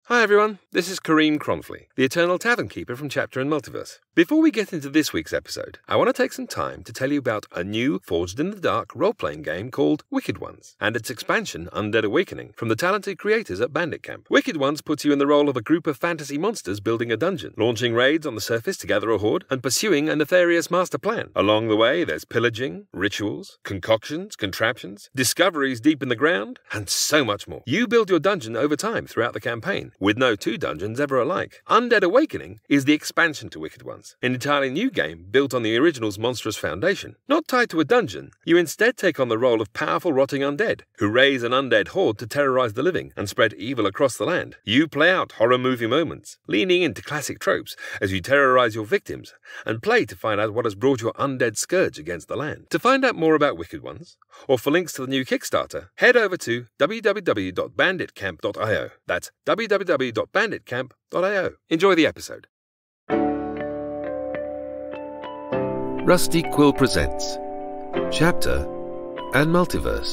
Hi everyone, this is Kareem Cronfley, the Eternal Tavern Keeper from Chapter and Multiverse. Before we get into this week's episode, I want to take some time to tell you about a new Forged in the Dark role-playing game called Wicked Ones, and its expansion, Undead Awakening, from the talented creators at Bandit Camp. Wicked Ones puts you in the role of a group of fantasy monsters building a dungeon, launching raids on the surface to gather a horde, and pursuing a nefarious master plan. Along the way, there's pillaging, rituals, concoctions, contraptions, discoveries deep in the ground, and so much more. You build your dungeon over time throughout the campaign, with no two dungeons ever alike. Undead Awakening is the expansion to Wicked Ones, an entirely new game built on the original's monstrous foundation. Not tied to a dungeon, you instead take on the role of powerful rotting undead, who raise an undead horde to terrorize the living and spread evil across the land. You play out horror movie moments, leaning into classic tropes as you terrorize your victims, and play to find out what has brought your undead scourge against the land. To find out more about Wicked Ones, or for links to the new Kickstarter, head over to www.banditcamp.io. That's www.banditcamp.io. Enjoy the episode. Rusty Quill presents Chapter and Multiverse.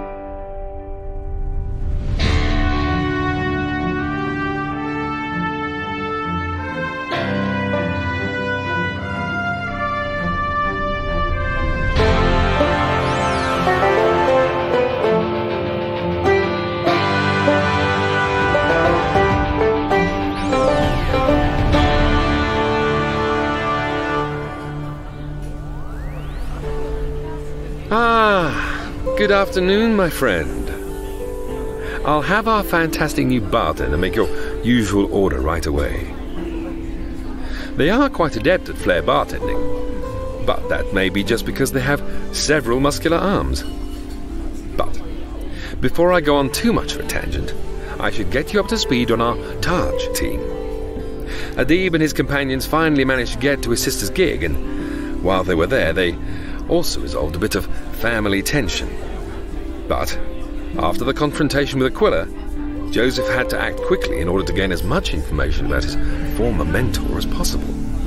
Good afternoon, my friend. I'll have our fantastic new bartender make your usual order right away. They are quite adept at flair bartending, but that may be just because they have several muscular arms. But before I go on too much of a tangent, I should get you up to speed on our Taj team. Adib and his companions finally managed to get to his sister's gig, and while they were there, they also resolved a bit of family tension. But after the confrontation with Aquila, Joseph had to act quickly in order to gain as much information about his former mentor as possible.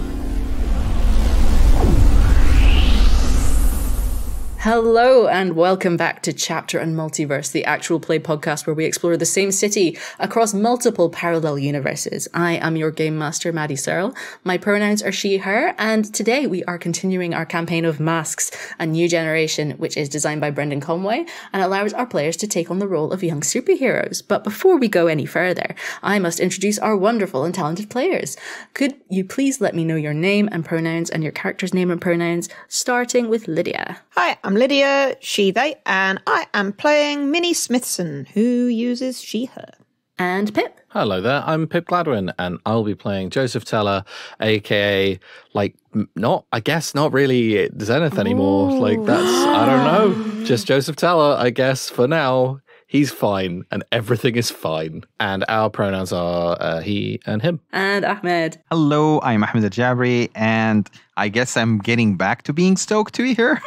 Hello and welcome back to Chapter and Multiverse, the actual play podcast where we explore the same city across multiple parallel universes. I am your game master, Maddie Searle. My pronouns are she, her, and today we are continuing our campaign of Masks, a new generation, which is designed by Brendan Conway and allows our players to take on the role of young superheroes. But before we go any further, I must introduce our wonderful and talented players. Could you please let me know your name and pronouns and your character's name and pronouns, starting with Lydia? Hi, I'm Lydia, she, they, and I am playing Minnie Smithson, who uses she, her. And Pip. Hello there, I'm Pip Gladwin, and I'll be playing Joseph Teller, aka, not really Zenith anymore. I don't know, just Joseph Teller, I guess, for now. He's fine, and everything is fine. And our pronouns are he and him. And Ahmed. Hello, I'm Ahmed Al-Jabri, and I guess I'm getting back to being stoked to be here.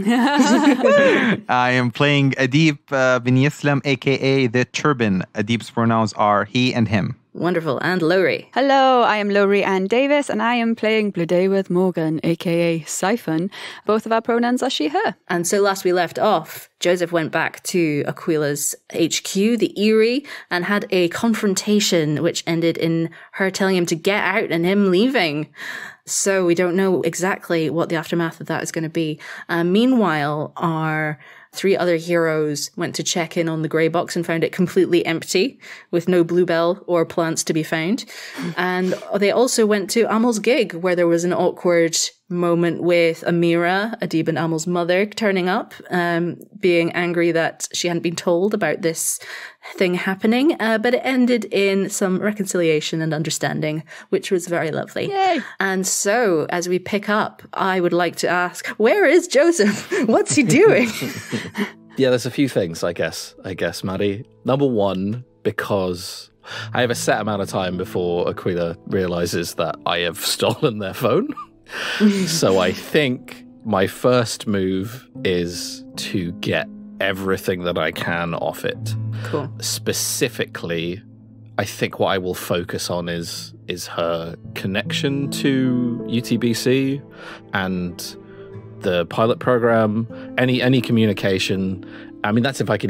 I am playing Adib bin Yislam, a.k.a. The Turban. Adib's pronouns are he and him. Wonderful. And Lowry. Hello, I am Lowry Ann Davis, and I am playing Blue Day with Morgan, a.k.a. Siphon. Both of our pronouns are she, her. And so last we left off, Joseph went back to Aquila's HQ, the Eyrie, and had a confrontation which ended in her telling him to get out and him leaving. So we don't know exactly what the aftermath of that is going to be. Meanwhile, our three other heroes went to check in on the grey box and found it completely empty, with no bluebell or plants to be found. And they also went to Amal's gig, where there was an awkward moment with Amira, Adib and Amal's mother, turning up, being angry that she hadn't been told about this thing happening. But it ended in some reconciliation and understanding, which was very lovely. Yay! And so, as we pick up, I would like to ask, where is Joseph? What's he doing? Yeah, there's a few things, I guess, Maddie. Number one, because I have a set amount of time before Aquila realizes that I have stolen their phone. So I think my first move is to get everything that I can off it. Cool. Specifically, I think what I will focus on is her connection to UTBC and the pilot program, any communication. I mean, that's if I can even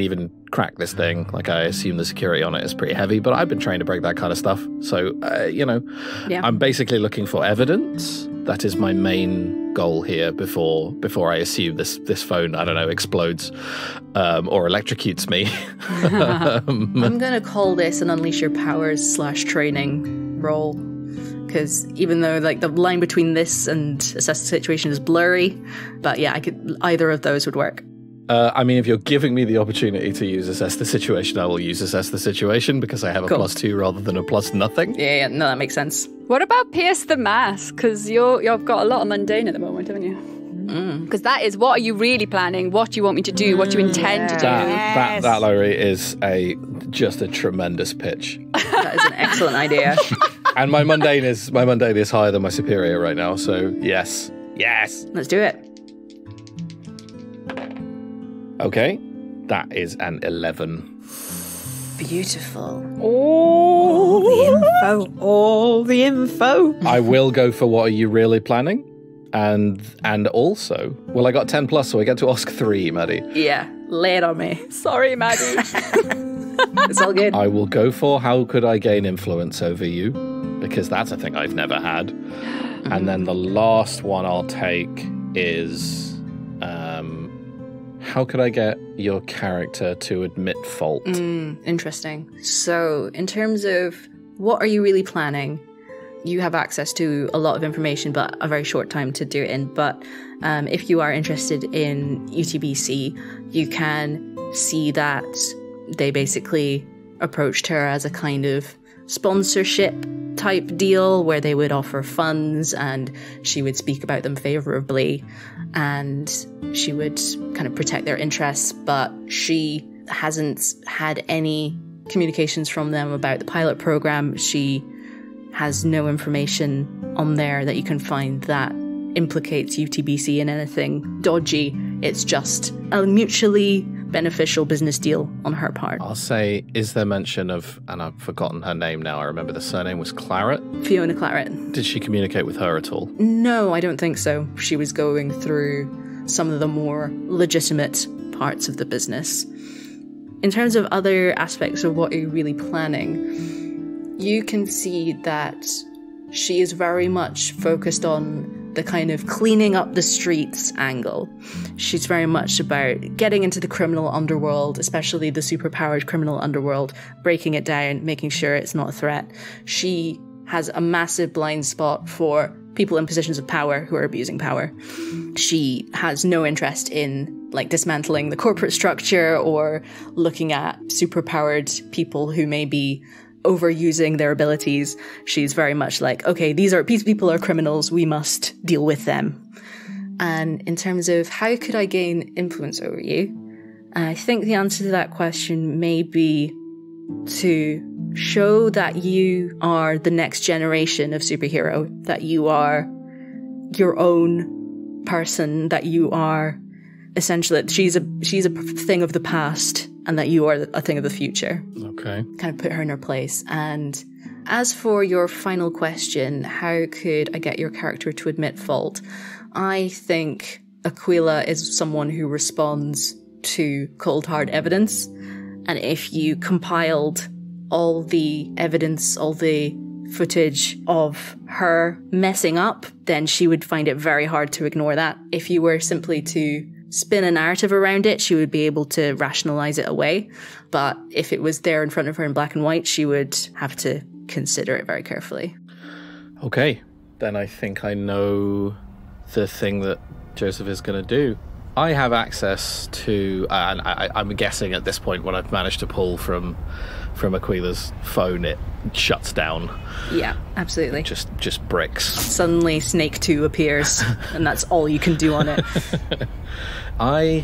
crack this thing. Like, I assume the security on it is pretty heavy, but I've been trained to break that kind of stuff. So, I'm basically looking for evidence. That is my main goal here before I assume this phone, I don't know, explodes or electrocutes me. I'm going to call this an Unleash Your Powers /training role. Because even though like the line between this and assess the situation is blurry, but yeah, either of those would work. I mean, if you're giving me the opportunity to use assess the situation, I will use assess the situation because I have a +2 rather than a +nothing. Yeah, no, that makes sense. What about pierce the mask? Because you've got a lot of mundane at the moment, haven't you? Because that is, what are you really planning? What do you want me to do? What do you intend to do? That, Laurie, is just a tremendous pitch. That is an excellent idea. And my mundane is higher than my superior right now, so yes. Let's do it. Okay, that is an 11. Beautiful. All the info. I will go for what are you really planning? And also, well, I got 10 plus, so I get to ask 3, Maddie. Yeah, lay it on me. Sorry, Maddie. It's all good. I will go for how could I gain influence over you, because that's a thing I've never had. Mm-hmm. And then the last one I'll take is how could I get your character to admit fault? Interesting. So in terms of what are you really planning, you have access to a lot of information, but a very short time to do it in. But if you are interested in UTBC, you can see that they basically approached her as a kind of sponsorship type deal where they would offer funds and she would speak about them favorably and she would kind of protect their interests, but she hasn't had any communications from them about the pilot program. She has no information on there that you can find that implicates UTBC in anything dodgy. It's just a mutually beneficial business deal on her part. I'll say, is there mention of, and I've forgotten her name now, I remember the surname was Claret? Fiona Claret. Did she communicate with her at all? No, I don't think so. She was going through some of the more legitimate parts of the business. In terms of other aspects of what you're really planning, you can see that she is very much focused on the kind of cleaning up the streets angle. She's very much about getting into the criminal underworld, especially the superpowered criminal underworld, breaking it down, making sure it's not a threat. She has a massive blind spot for people in positions of power who are abusing power. She has no interest in like dismantling the corporate structure or looking at superpowered people who may be overusing their abilities. She's very much like, okay, these people are criminals, we must deal with them. And in terms of how could I gain influence over you, I think the answer to that question may be to show that you are the next generation of superhero, that you are your own person, that you are essentially, she's a thing of the past and that you are a thing of the future. Okay. Kind of put her in her place. And as for your final question, how could I get your character to admit fault? I think Aquila is someone who responds to cold hard evidence. And if you compiled all the evidence, all the footage of her messing up, then she would find it very hard to ignore that. If you were simply to spin a narrative around it, she would be able to rationalize it away. But if it was there in front of her in black and white, she would have to consider it very carefully. Okay, then I think I know the thing that Joseph is going to do. I have access to, and I'm guessing at this point when I've managed to pull from Aquila's phone, it shuts down. Yeah, absolutely. Just bricks. Suddenly Snake 2 appears, and that's all you can do on it. I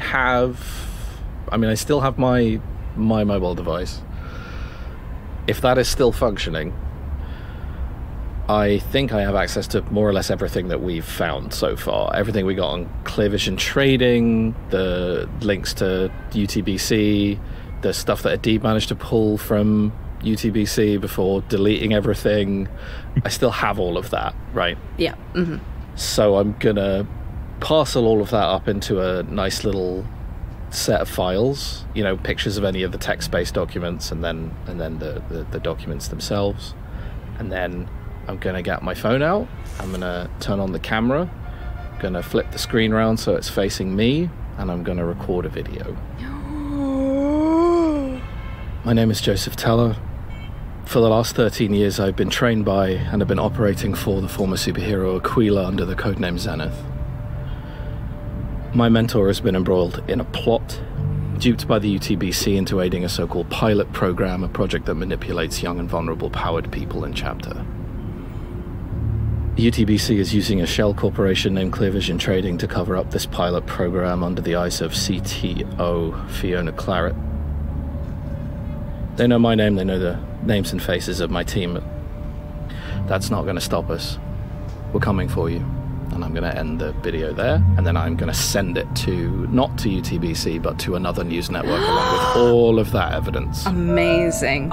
still have my mobile device. If that is still functioning, I think I have access to more or less everything that we've found so far. Everything we got on Clear Vision Trading, the links to UTBC, the stuff that Adib managed to pull from UTBC before deleting everything. I still have all of that, right? Yeah. Mm-hmm. So I'm going to parcel all of that up into a nice little set of files, pictures of any of the text-based documents, and then the documents themselves. And then I'm going to get my phone out. I'm going to turn on the camera. I'm going to flip the screen around so it's facing me, and I'm going to record a video. My name is Joseph Teller. For the last 13 years, I've been trained by and have been operating for the former superhero Aquila under the codename Zenith. My mentor has been embroiled in a plot, duped by the UTBC into aiding a so-called pilot program, a project that manipulates young and vulnerable powered people in Chapter. The UTBC is using a shell corporation named Clearvision Trading to cover up this pilot program under the eyes of CTO Fiona Claret. They know my name, they know the names and faces of my team. That's not going to stop us. We're coming for you. And I'm going to end the video there, and then I'm going to send it not to UTBC, but to another news network along with all of that evidence. Amazing.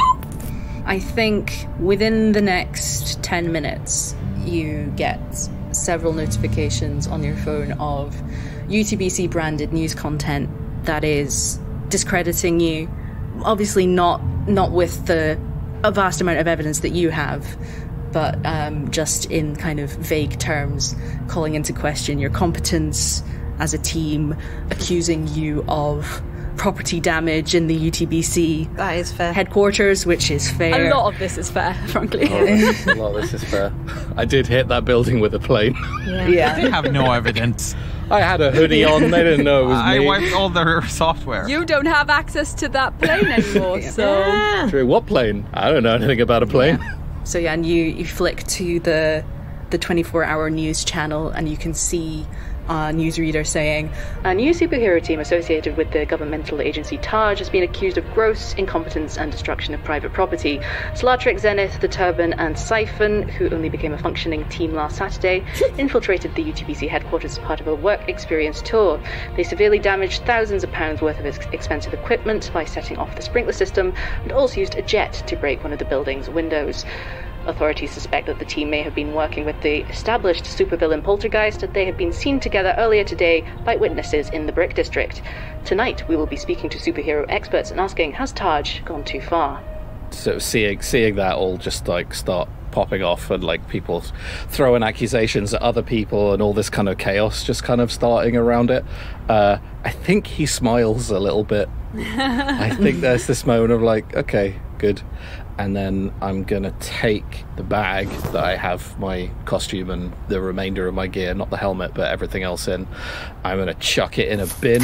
I think within the next 10 minutes, you get several notifications on your phone of UTBC branded news content that is discrediting you. Obviously not with a vast amount of evidence that you have, but just in kind of vague terms, calling into question your competence as a team, accusing you of property damage in the UTBC That is fair. headquarters, which is fair. A lot of this is fair, frankly. A lot of this is fair. I did hit that building with a plane. Yeah. They have no evidence. I had a hoodie on, they didn't know it was I me. wiped all their software. You don't have access to that plane anymore, so... True, what plane? I don't know anything about a plane. So yeah, and you flick to the 24-hour news channel, and you can see a newsreader saying, a new superhero team associated with the governmental agency TARG has been accused of gross incompetence and destruction of private property. Solatrix, Zenith, the Turban, and Siphon, who only became a functioning team last Saturday, infiltrated the UTBC headquarters as part of a work experience tour. They severely damaged thousands of pounds worth of expensive equipment by setting off the sprinkler system, and also used a jet to break one of the building's windows. Authorities suspect that the team may have been working with the established supervillain Poltergeist, and they have been seen together earlier today by witnesses in the Brick District. Tonight, we will be speaking to superhero experts and asking, has Taj gone too far? So seeing that all just start popping off, and people throwing accusations at other people, and all this kind of chaos just kind of starting around it, I think he smiles a little bit. I think there's this moment of okay, good. And then I'm going to take the bag that I have my costume and the remainder of my gear, not the helmet, but everything else in. I'm going to chuck it in a bin.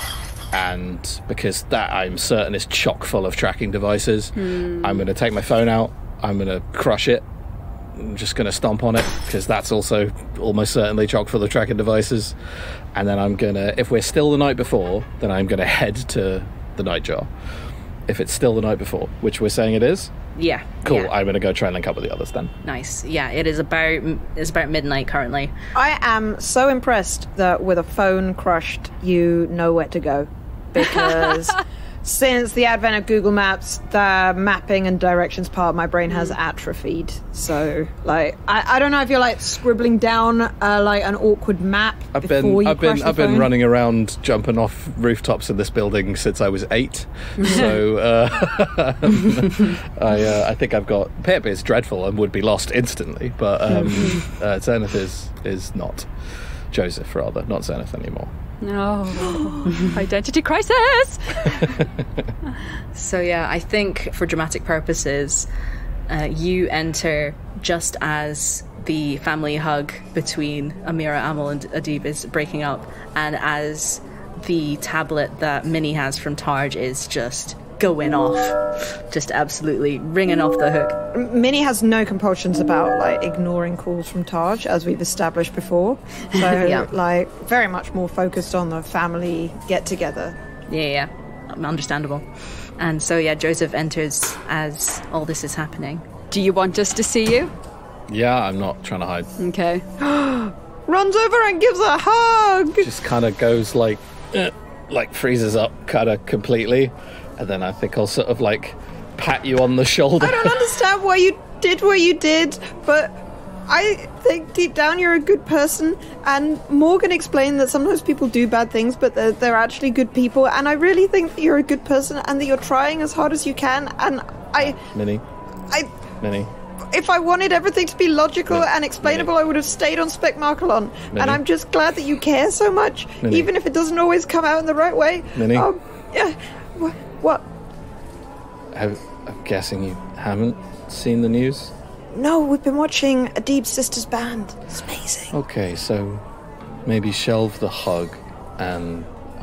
And because that I'm certain is chock full of tracking devices, I'm going to take my phone out. I'm going to crush it. I'm just going to stomp on it because that's also almost certainly chock full of tracking devices. And then I'm going to, if we're still the night before, then I'm going to head to the Nightjar. If it's still the night before, which we're saying it is. Yeah. Cool. Yeah. I'm going to go try and link up with the others then. Nice. Yeah, it's about midnight currently. I am so impressed that with a phone crushed, you know where to go. Because since the advent of Google Maps, the mapping and directions part of my brain has atrophied. So, I don't know if you're scribbling down an awkward map I've before you crush the been phone. running around jumping off rooftops in this building since I was 8. So I think I've got Pip is dreadful and would be lost instantly, but Zenith is not. Joseph rather, not Zenith anymore. No. Identity crisis! So yeah, I think for dramatic purposes, you enter just as the family hug between Amira, Amal and Adib is breaking up, and as the tablet that Minnie has from Tarj is just going off, just absolutely ringing off the hook. Minnie has no compulsions about ignoring calls from Taj, as we've established before. So very much more focused on the family get together. Yeah, understandable. And so yeah, Joseph enters as all this is happening. Do you want us to see you? Yeah, I'm not trying to hide. Okay. Runs over and gives a hug. Just kind of goes freezes up kind of completely. And then I think I'll sort of pat you on the shoulder. I don't understand why you did what you did, but I think deep down you're a good person, and Morgan explained that sometimes people do bad things, but they're actually good people, and I really think that you're a good person and that you're trying as hard as you can, and Minnie. Minnie. If I wanted everything to be logical and explainable, I would have stayed on Specmarkalon. And I'm just glad that you care so much, even if it doesn't always come out in the right way. Minnie? Yeah. What? I'm guessing you haven't seen the news? No, we've been watching Adib's sister's band. It's amazing. Okay, so maybe shelve the hug and,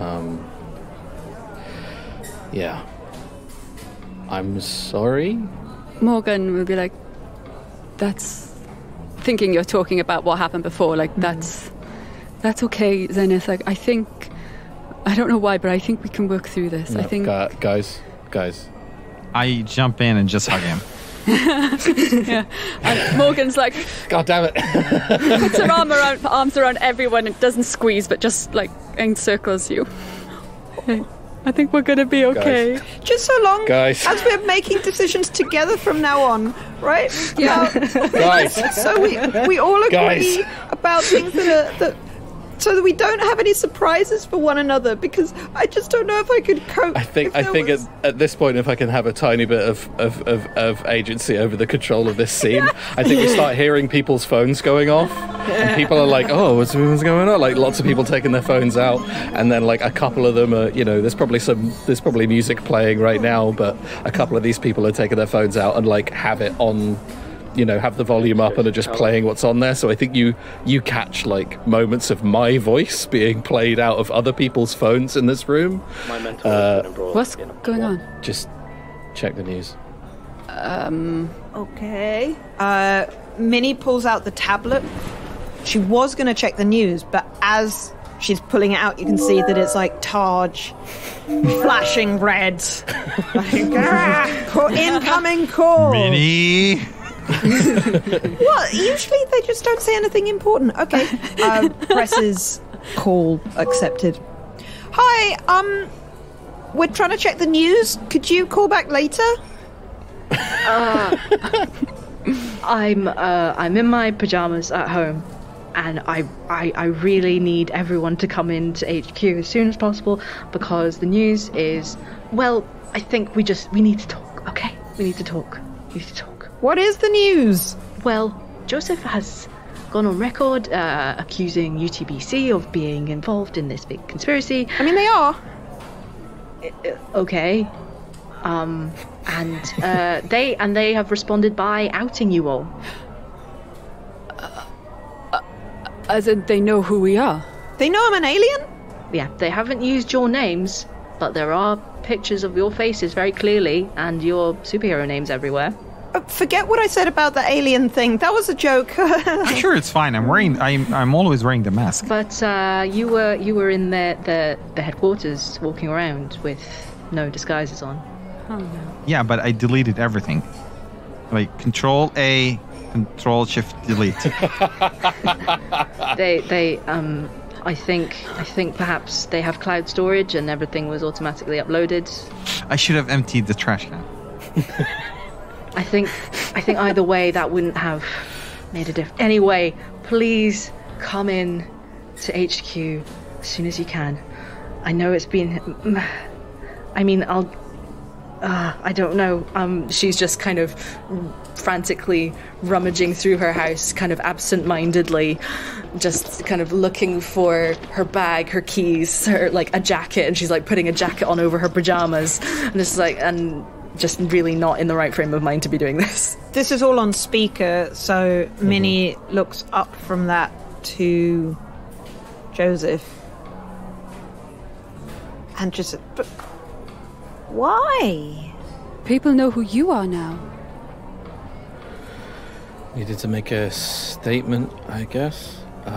yeah. I'm sorry? Morgan will be like, that's... Thinking you're talking about what happened before, like, that's okay, Zenith. Like, I think... I don't know why, but I think we can work through this. No, I think... Guys. I jump in and just hug him. Yeah. And Morgan's like... God damn it. puts her arms around everyone and doesn't squeeze, but just, like, encircles you. Okay. I think we're going to be okay. Just so long Guys. as we're making decisions together from now on, right? Yeah. Guys. So we all agree about things that so that we don't have any surprises for one another, because I just don't know if I could cope. I think at this point, if I can have a tiny bit of agency over the control of this scene, I think we start hearing people's phones going off, and people are like, "Oh, what's going on?" Like lots of people taking their phones out, and then like a couple of them are, there's probably music playing right now, but a couple of these people are taking their phones out and like have it on. Have the volume up and are just playing what's on there. So I think you catch like moments of my voice being played out of other people's phones in this room. What's going on? Just check the news. Okay. Minnie pulls out the tablet. She was going to check the news, but as she's pulling it out, you can see that it's like Taj flashing red. Like, incoming call. Minnie. Well, usually they just don't say anything important. Okay. Presses call accepted. Hi, we're trying to check the news. Could you call back later? I'm in my pajamas at home, and I really need everyone to come into HQ as soon as possible, because the news is, well, I think we need to talk, okay? We need to talk. What is the news? Well, Joseph has gone on record accusing UTBC of being involved in this big conspiracy. I mean, they are. Okay. And they have responded by outing you all. As in, they know who we are. They know I'm an alien? Yeah, they haven't used your names, but there are pictures of your faces very clearly, and your superhero names everywhere. Forget what I said about the alien thing. That was a joke. I'm sure it's fine. I'm always wearing the mask. But you were in the headquarters walking around with no disguises on. Oh no. Yeah, but I deleted everything. Like Control A, Control Shift Delete. I think perhaps they have cloud storage and everything was automatically uploaded. I should have emptied the trash can. I think either way that wouldn't have made a difference. Anyway, please come in to HQ as soon as you can. I know it's been... I mean, I don't know. She's just kind of frantically rummaging through her house, kind of absent-mindedly, just kind of looking for her bag, her keys, her, like, a jacket, and she's, like, putting a jacket on over her pajamas, and it's like... and just really not in the right frame of mind to be doing this. This is all on speaker, so Minnie looks up from that to Joseph. And just... But why? People know who you are now. Needed to make a statement, I guess.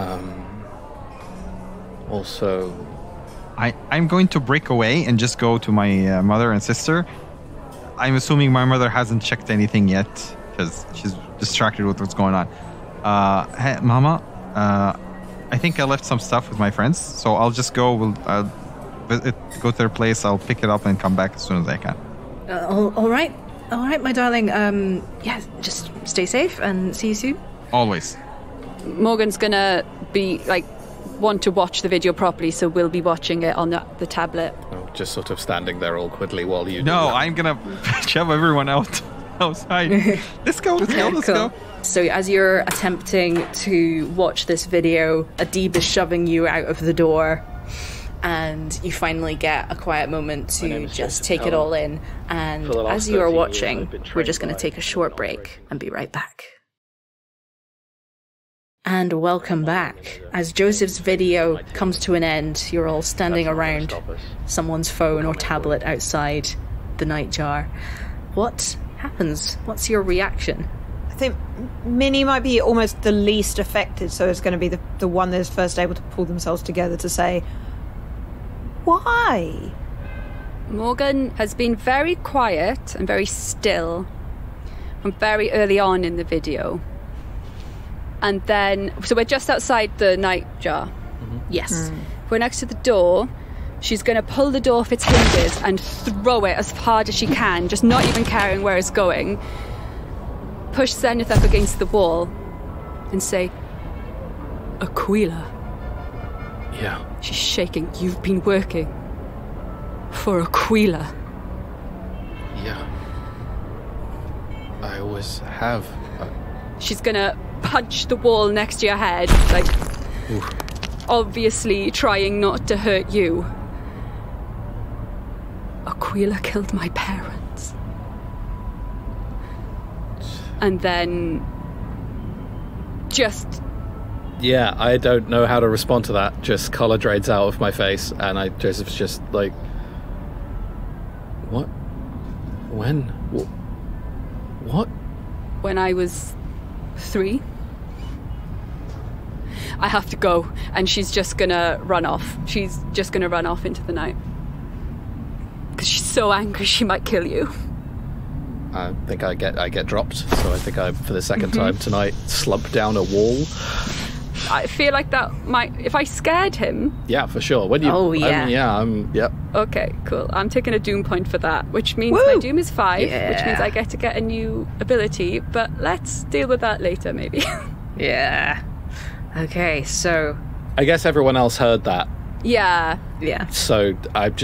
Also... I'm going to break away and just go to my mother and sister. I'm assuming my mother hasn't checked anything yet because she's distracted with what's going on. Hey, Mama, I think I left some stuff with my friends, so I'll just go. Go to their place. I'll pick it up and come back as soon as I can. All right, my darling. Yeah, just stay safe and see you soon. Always. Morgan's gonna be like want to watch the video properly, so we'll be watching it on the tablet. Oh, just sort of standing there awkwardly while you. No, I'm gonna shove everyone outside. Let's go. Let's go. So as you're attempting to watch this video, Adib is shoving you out of the door, and you finally get a quiet moment to just take it all in. And as you are watching, we're just going to take a short break and be right back. And welcome back. As Joseph's video comes to an end, you're all standing around someone's phone or tablet outside the Nightjar. What happens? What's your reaction? I think Minnie might be almost the least affected, so it's going to be the one that is first able to pull themselves together to say, why? Morgan has been very quiet and very still from very early on in the video. And then, so we're just outside the Nightjar. Yes. We're next to the door. She's going to pull the door off its hinges and throw it as hard as she can, just not even caring where it's going. Push Zenith up against the wall and say, Aquila. Yeah. She's shaking. You've been working for Aquila. Yeah. I always have. She's gonna punch the wall next to your head, like, Oof. obviously trying not to hurt you. Aquila killed my parents. And then just... Yeah, I don't know how to respond to that. Just colour drains out of my face, and Joseph's just like, what? When? What? When I was 3. I have to go, and she's just gonna run off. She's just gonna run off into the night. Because she's so angry she might kill you. I think I get dropped, so I think I, for the second time tonight, slump down a wall. I feel like that might... If I scared him... Yeah, for sure. When you... Oh, yeah. Yep. Okay, cool. I'm taking a doom point for that, which means Woo! my doom is 5, which Yeah. means I get to get a new ability, but let's deal with that later, maybe. Yeah. Okay, so... I guess everyone else heard that, Yeah. Yeah. so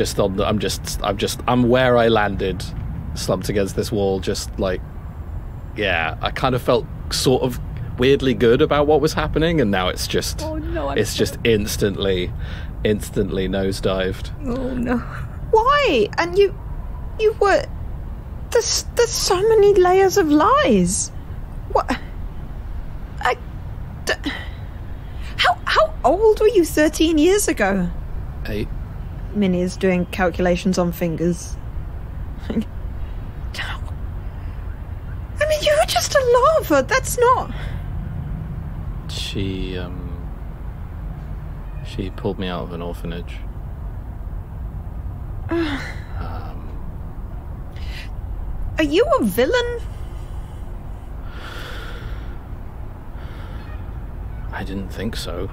I'm where I landed, slumped against this wall, just like, yeah, I kind of felt sort of weirdly good about what was happening, and now it's just, Oh no, it's just instantly nosedived. Oh, no. Why? And you were... There's so many layers of lies. What? How old were you 13 years ago? 8. Minnie is doing calculations on fingers. I mean, you were just a larva. That's not... She pulled me out of an orphanage. Are you a villain? I didn't think so.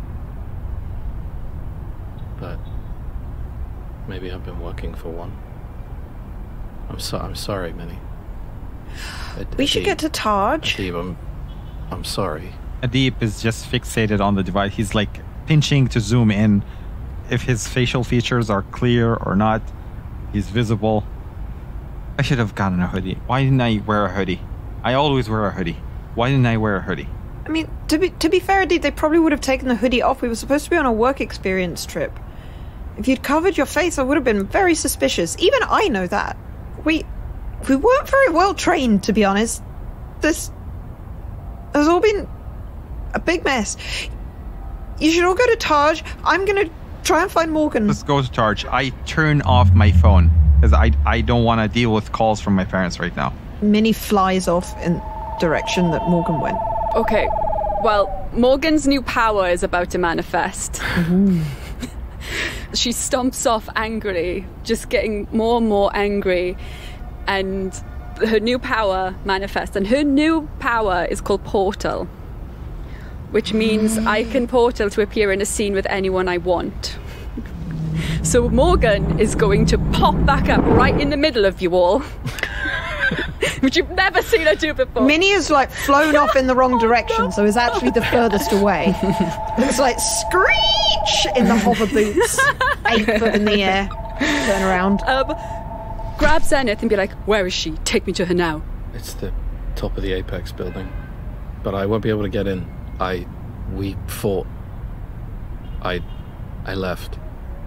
But maybe I've been working for one. I'm sorry, Minnie. We should get to Taj. Adib, I'm sorry. Adib is just fixated on the device. He's like pinching to zoom in if his facial features are clear or not. He's visible. I should have gotten a hoodie. Why didn't I wear a hoodie? I always wear a hoodie. Why didn't I wear a hoodie? I mean, to be fair, Adib, they probably would have taken the hoodie off. We were supposed to be on a work experience trip. If you'd covered your face, I would have been very suspicious. Even I know that. We weren't very well trained, to be honest. This has all been a big mess. You should all go to Taj. I'm gonna try and find Morgan. Let's go to Taj. I turn off my phone because I don't want to deal with calls from my parents right now. Minnie flies off in direction that Morgan went. Okay, well, Morgan's new power is about to manifest. She stomps off angrily, just getting more and more angry, and her new power manifests. And her new power is called Portal, which means I can portal to appear in a scene with anyone I want. So Morgan is going to pop back up right in the middle of you all. which you've never seen her do before. Minnie is like flown off in the wrong direction, so is actually the furthest away. It's like screech in the hover boots, 8 foot in the air, turn around. Grab Zenith and be like, where is she? Take me to her now. It's the top of the Apex building. But I won't be able to get in. We fought. I left.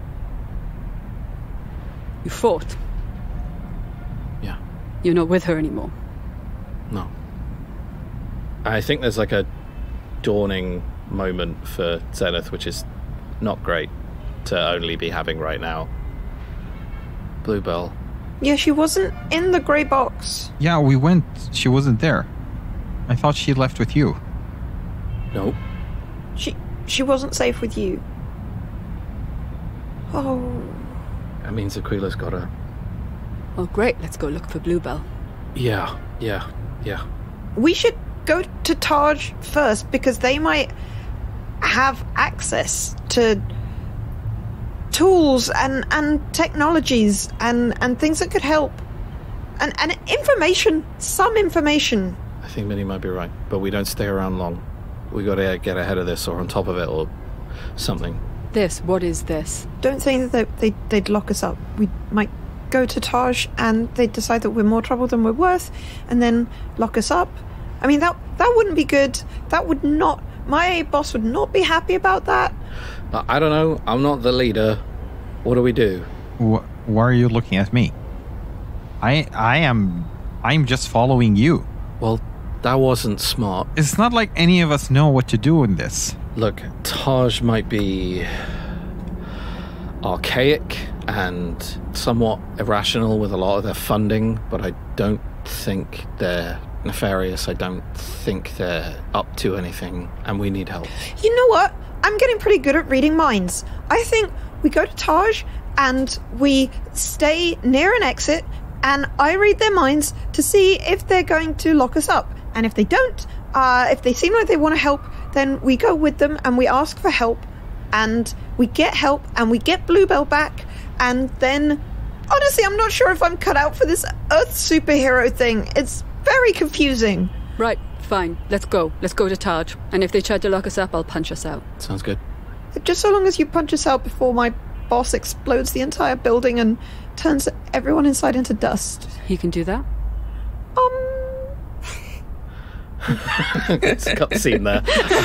You fought. Yeah. You're not with her anymore. No. I think there's like a dawning moment for Zenith, which is not great to only be having right now. Bluebell. Yeah, she wasn't in the grey box. Yeah, we went. She wasn't there. I thought she left with you. Nope. She wasn't safe with you. Oh. That means Aquila's got her. Oh, great. Let's go look for Bluebell. Yeah. We should go to Taj first, because they might have access to tools and technologies and things that could help. And information. Some information. I think Minnie might be right, but we don't stay around long. We gotta get ahead of this or on top of it or something. What is this? Don't think that they'd lock us up. We might go to Taj and they'd decide that we're more trouble than we're worth and then lock us up. I mean, that wouldn't be good. That would not... My boss would not be happy about that. I don't know. I'm not the leader. What do we do? Why are you looking at me? I'm just following you. Well, that wasn't smart. It's not like any of us know what to do in this. Look, Taj might be archaic and somewhat irrational with a lot of their funding, but I don't think they're nefarious. I don't think they're up to anything, and we need help. You know what? I'm getting pretty good at reading minds. I think we go to Taj and we stay near an exit and I read their minds to see if they're going to lock us up. And if they don't, if they seem like they want to help, then we go with them and we ask for help and we get help and we get Bluebell back. And then, honestly, I'm not sure if I'm cut out for this Earth superhero thing. It's very confusing. Right, fine. Let's go. Let's go to Taj. And if they try to lock us up, I'll punch us out. Sounds good. Just so long as you punch us out before my boss explodes the entire building and turns everyone inside into dust. He can do that? It's a cut scene there.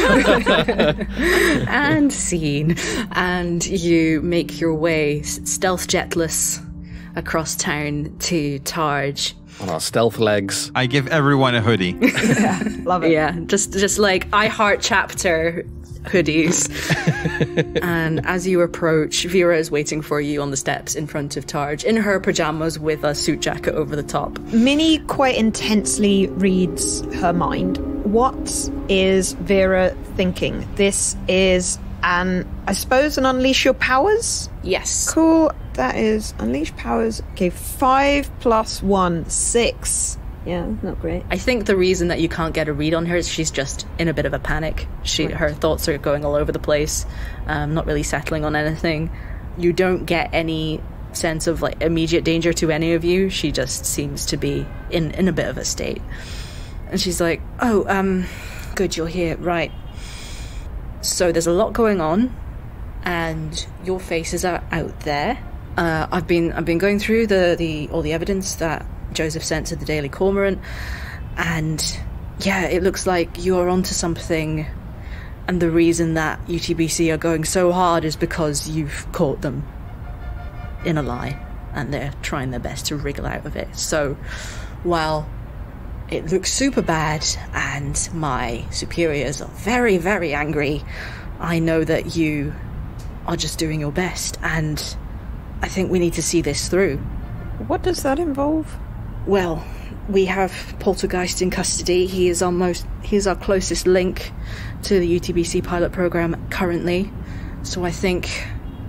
And scene. And you make your way stealth jetless across town to Taj. On our stealth legs. I give everyone a hoodie. Love it. Yeah, just like I Heart Chapter hoodies. And as you approach, Vera is waiting for you on the steps in front of Taj in her pajamas with a suit jacket over the top. Minnie quite intensely reads her mind. What is Vera thinking? This is I suppose an Unleash Your Powers? Yes. Cool. That is Unleash Powers. Okay, 5 + 1, 6. Yeah, not great. I think the reason that you can't get a read on her is she's just in a bit of a panic. Her thoughts are going all over the place, not really settling on anything. You don't get any sense of like immediate danger to any of you. She just seems to be in a bit of a state. And she's like, oh, good, you're here, right. So there's a lot going on, and your faces are out there. I've been going through all the evidence that Joseph sent to the Daily Cormorant, and yeah, it looks like you're onto something, and the reason that UTBC are going so hard is because you've caught them in a lie, and they're trying their best to wriggle out of it. So while it looks super bad and my superiors are very, very angry, I know that you are just doing your best, and I think we need to see this through. What does that involve? Well, we have Poltergeist in custody. He is our closest link to the UTBC pilot program currently. So I think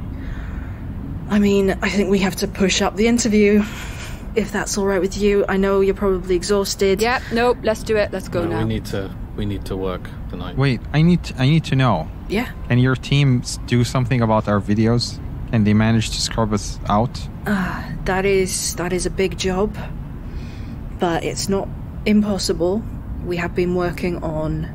we have to push up the interview, if that's all right with you. I know you're probably exhausted. Yeah, nope, let's do it. Let's go now. We need to work tonight. Wait, I need to know. Yeah. Can your team do something about our videos? Can they manage to scrub us out? That is a big job. but it's not impossible. We have been working on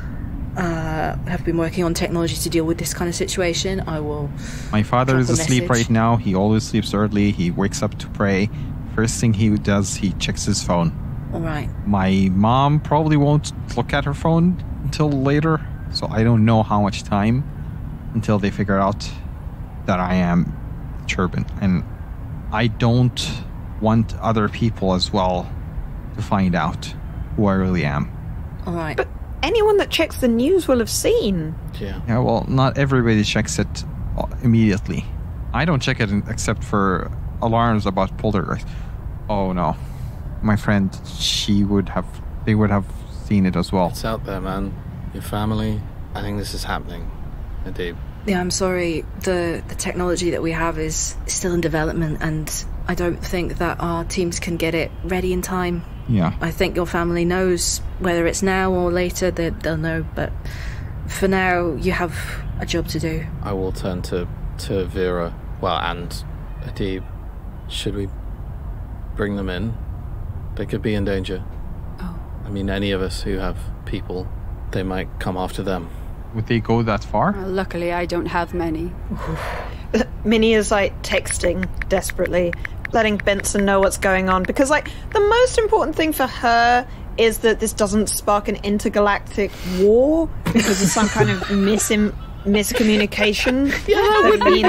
technology to deal with this kind of situation. I will. My father drop is a asleep message. right now. He always sleeps early. He wakes up to pray. First thing he does, he checks his phone. All right. My mom probably won't look at her phone until later, so I don't know how much time until they figure out that I am Cherubin. And I don't want other people as well to find out who I really am. All right. But anyone that checks the news will have seen. Yeah. Yeah, well, not everybody checks it immediately. I don't check it except for alarms about poltergeist. Oh no. My friend, they would have seen it as well. It's out there, man. Your family. I think this is happening. Indeed. Yeah, I'm sorry. The technology that we have is still in development, and I don't think that our teams can get it ready in time. Yeah. I think your family knows, whether it's now or later, they'll know, but for now, you have a job to do. I will turn to Vera. Well, and Adib. Should we bring them in? They could be in danger. Oh. I mean, any of us who have people, they might come after them. Would they go that far? Well, luckily, I don't have many. Minnie is like texting desperately, letting Benson know what's going on, because like the most important thing for her is that this doesn't spark an intergalactic war because of some kind of miscommunication. That means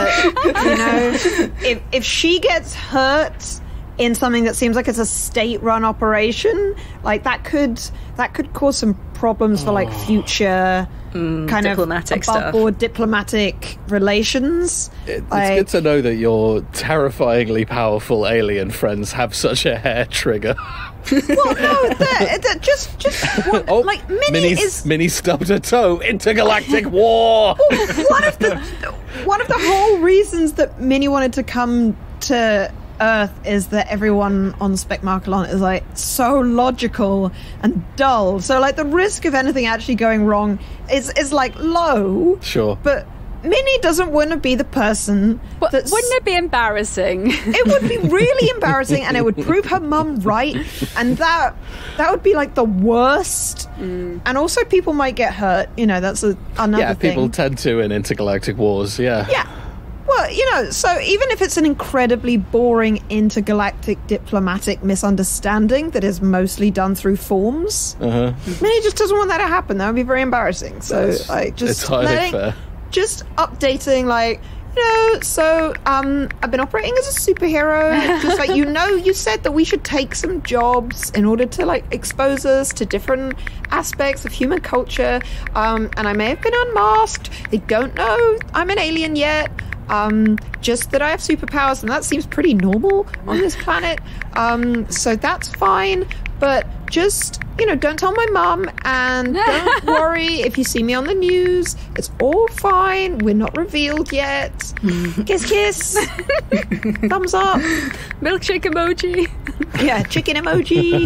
that, if she gets hurt in something that seems like it's a state-run operation, like that could cause some problems for like future kind diplomatic of stuff. above-board diplomatic relations. It's Like- good to know that your terrifyingly powerful alien friends have such a hair trigger. Well, no, just what, Oh, like Minnie stubbed her toe. Intergalactic war. one of the whole reasons that Minnie wanted to come to Earth is that everyone on Specmarkalon is like so logical and dull. So like the risk of anything actually going wrong is like low. Sure. But Minnie doesn't want to be the person that's... Wouldn't it be embarrassing? It would be really embarrassing, and it would prove her mum right, and that would be like the worst. And also people might get hurt. That's another Yeah, thing. people tend to in intergalactic wars. Yeah. Yeah. Well, so even if it's an incredibly boring intergalactic diplomatic misunderstanding that is mostly done through forms, Minnie just doesn't want that to happen. That would be very embarrassing. So, just entirely fair. Just updating, so I've been operating as a superhero. Just like, you said that we should take some jobs in order to expose us to different aspects of human culture. And I may have been unmasked. They don't know I'm an alien yet. Just that I have superpowers, and that seems pretty normal on this planet. So that's fine. But just, don't tell my mum, and don't worry if you see me on the news. It's all fine. We're not revealed yet. Kiss, kiss. Thumbs up. Milkshake emoji. Yeah, chicken emoji.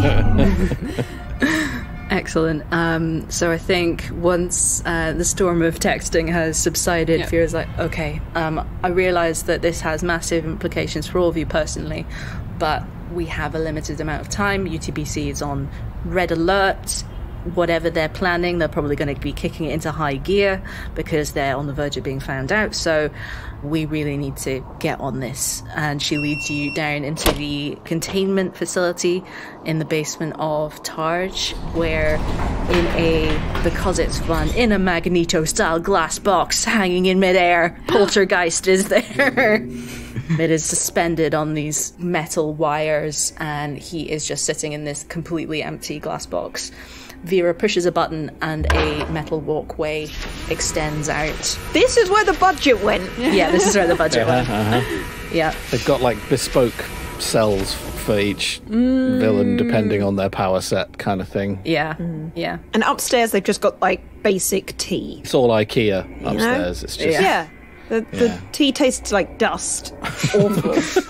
Excellent. So I think once the storm of texting has subsided, Vera's like, okay, I realise that this has massive implications for all of you personally, but we have a limited amount of time. UTBC is on red alert. Whatever they're planning, they're probably going to be kicking it into high gear because they're on the verge of being found out. So we really need to get on this. And she leads you down into the containment facility in the basement of Tarj, where because it's fun, in a Magneto-style glass box hanging in midair, Poltergeist is there. It is suspended on these metal wires, and he is just sitting in this completely empty glass box. Vera pushes a button and a metal walkway extends out. This is where the budget went. Yeah, this is where the budget went. Yeah. They've got bespoke cells for each villain depending on their power set kind of thing. Yeah. Yeah. And upstairs they've just got basic tea. It's all IKEA upstairs. It's just Yeah. The tea tastes like dust. Awful.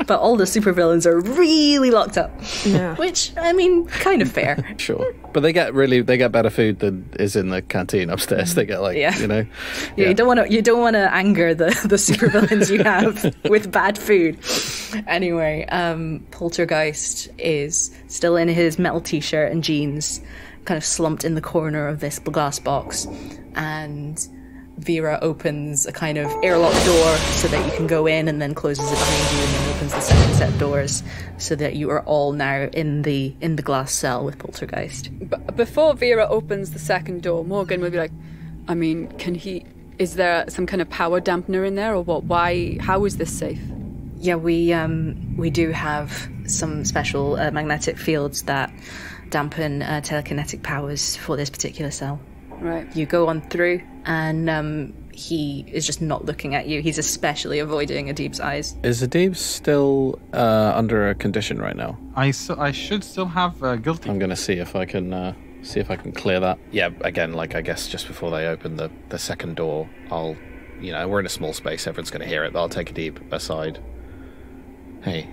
But all the supervillains are really locked up. Yeah. Which, I mean, kind of fair. Sure, but they get better food than is in the canteen upstairs. They get Yeah. Yeah. You don't want to anger the supervillains you have with bad food. Anyway, Poltergeist is still in his metal t-shirt and jeans, kind of slumped in the corner of this glass box, and Vera opens a kind of airlock door so that you can go in, and then closes it behind you, and then opens the second set of doors so that you are all now in the glass cell with Poltergeist. Before Vera opens the second door, Morgan will be like, I mean, is there some kind of power dampener in there, or what? Why? How is this safe? Yeah, we do have some special magnetic fields that dampen telekinetic powers for this particular cell. Right. You go on through, and he is just not looking at you. He's especially avoiding Adib's eyes. Is Adib still under a condition right now? I should still have guilty. I'm going to see if I can clear that. Yeah, again, I guess just before they open the second door, I'll, we're in a small space, everyone's going to hear it, but I'll take Adib aside. Hey,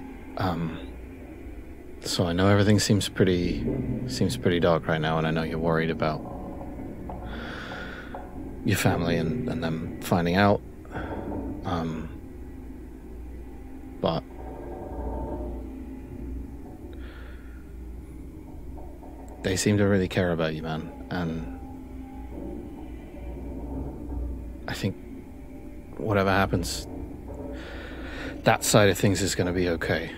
so I know everything seems pretty dark right now, and I know you're worried about your family and them finding out. But they seem to really care about you, man, and I think whatever happens, that side of things is going to be okay.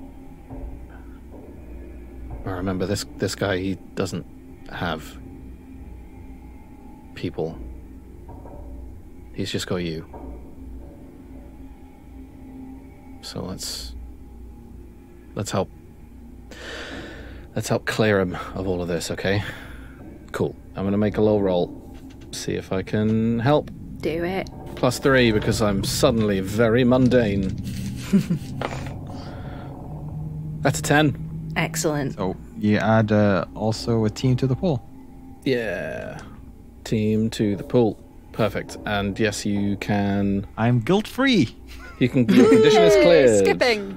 But remember, this guy, he doesn't have people. He's just got you. So let's help clear him of all of this, okay? Cool. I'm gonna make a low roll. See if I can help. Do it. +3 because I'm suddenly very mundane. That's a 10. Excellent. So you add also a team to the pool. Yeah. Team to the pool. Perfect. And yes, you can... I'm guilt-free. Your condition is cleared. Skipping.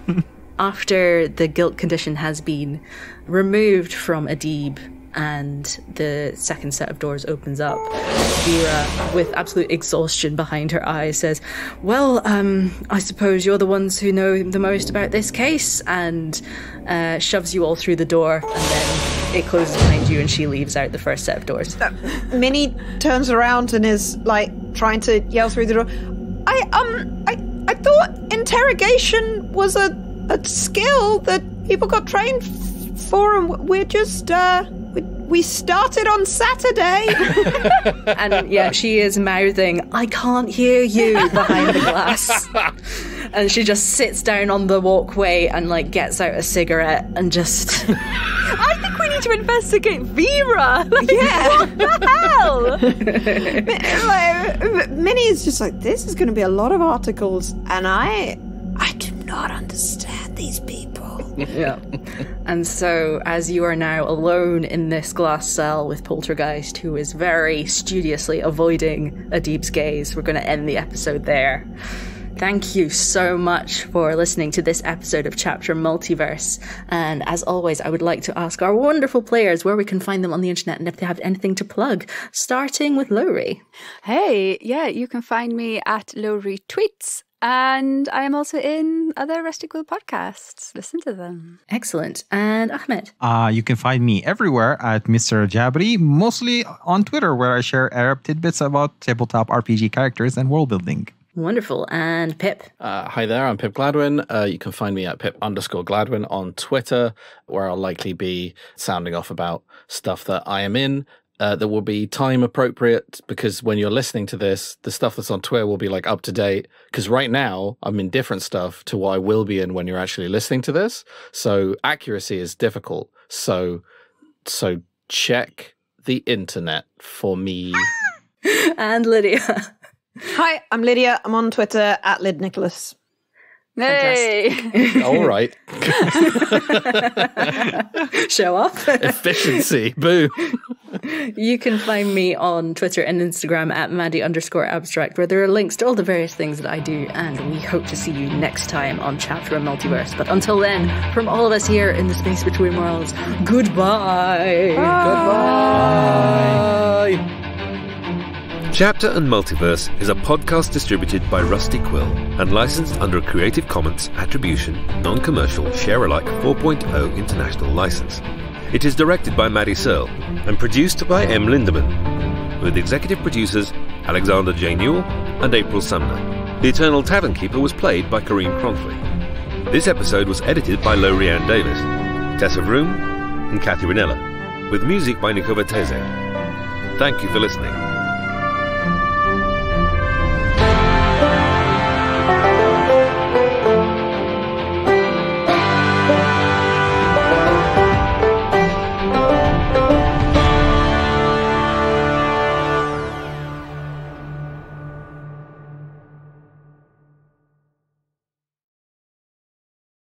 After the guilt condition has been removed from Adib and the second set of doors opens up, Vera, with absolute exhaustion behind her eyes, says, well, I suppose you're the ones who know the most about this case, and shoves you all through the door, and then it closes behind you and she leaves out the first set of doors. Minnie turns around and is trying to yell through the door. I thought interrogation was a skill that people got trained for, and we're just we started on Saturday. And yeah, she is mouthing, I can't hear you, behind the glass. And she just sits down on the walkway and gets out a cigarette and just... I think we need to investigate Vera. Yeah. What the hell? Minnie's just this is going to be a lot of articles, and I do not understand these people. Yeah. And so, as you are now alone in this glass cell with Poltergeist, who is very studiously avoiding Adib's gaze, we're going to end the episode there. Thank you so much for listening to this episode of Chapter Multiverse. And as always, I would like to ask our wonderful players where we can find them on the internet and if they have anything to plug, starting with Lowry. Hey, yeah, you can find me at Lowry Tweets. And I am also in other Rustic Quill podcasts. Listen to them. Excellent. And Ahmed? You can find me everywhere at Mr. Jabri, mostly on Twitter, where I share Arab tidbits about tabletop RPG characters and world building. Wonderful. And Pip? Hi there, I'm Pip Gladwin. You can find me at Pip_Gladwin on Twitter, where I'll likely be sounding off about stuff that I am in. That will be time appropriate, because when you're listening to this, the stuff that's on Twitter will be up to date. Because right now I'm in different stuff to what I will be in when you're actually listening to this. So accuracy is difficult. So check the internet for me. And Lydia? Hi, I'm Lydia. I'm on Twitter at LydNicholas. Hey! All right. Show off. Efficiency. Boom. You can find me on Twitter and Instagram at Maddie_abstract, where there are links to all the various things that I do, and we hope to see you next time on Chapter and Multiverse. But until then, from all of us here in the space between worlds, goodbye. Goodbye. Chapter and Multiverse is a podcast distributed by Rusty Quill and licensed under a Creative Commons Attribution, Non-Commercial, Share-alike 4.0 International License. It is directed by Maddie Searle and produced by M. Lindemann, with executive producers Alexander J. Newell and April Sumner. The Eternal Tavern Keeper was played by Kareem Cronfley. This episode was edited by Lorianne Davis, Tessa Vroom and Kathy Ranella, with music by Nico Vertese. Thank you for listening.